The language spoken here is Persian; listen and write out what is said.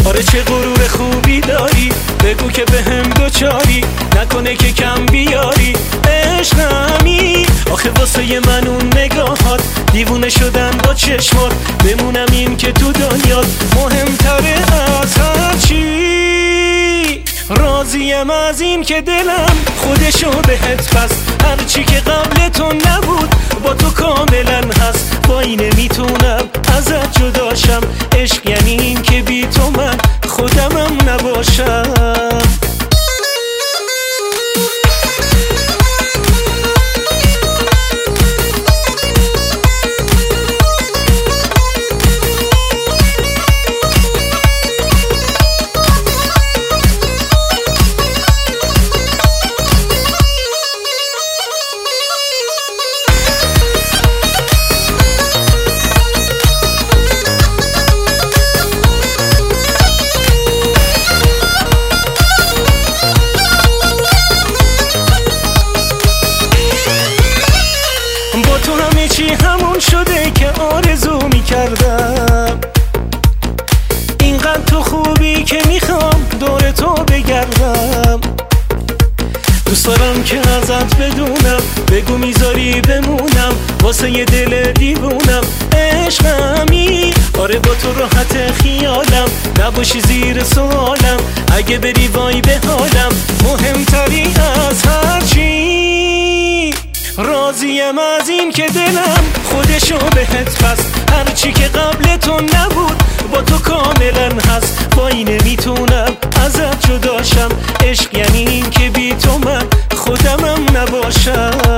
آره چه غرور خوبی داری، بگو که به هم دوچاری، نکنه که کم بیاری. عشقمی آخه واسه من اون نگاهات، دیوونه شدن با چشمات، بمونم این که تو دنیات مهمتره از هر چی. راضیم از این که دلم خودشو بهت بست، هرچی که قبل تو نبود با تو کاملا هست. وای نمیتونم ازت جداشم، عشق یعنی این که بی تو من خودمم نباشم. تو همه چی همون شده که آرزو میکردم، اینقدر تو خوبی که میخوام دور تو بگردم. دوست دارم که ازت بدونم، بگو میذاری بمونم واسه یه دل دیوونم. عشقمی آره با تو راحت خیالم، نباشی زیر سوالم، اگه بری وای به حالم مهمتری از هر چی. راضیم از این که دلم خودشو بهت بست، هرچی که قبل تو نبود با تو کاملا هست. وای نمیتونم ازت جداشم، عشق یعنی این که بی تو من خودمم نباشم.